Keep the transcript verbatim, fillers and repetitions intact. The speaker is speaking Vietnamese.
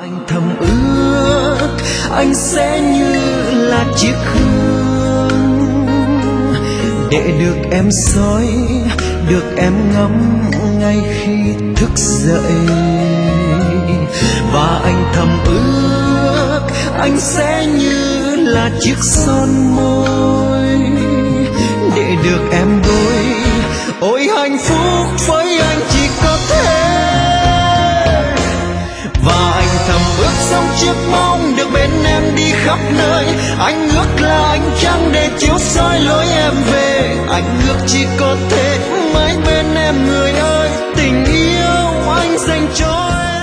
Anh thầm ước anh sẽ như là chiếc hương để được em soi, được em ngắm ngay khi thức dậy. Và anh thầm ước anh sẽ như là chiếc son môi để được em đôi. Ôi hạnh phúc với anh chỉ có thế. Và anh thầm ước sống chiếc bóng được bên em đi khắp nơi. Anh ước là ánh trăng để chiếu soi lối em về. Anh ước chỉ có thể mãi bên em người ơi. Tình yêu anh dành cho em.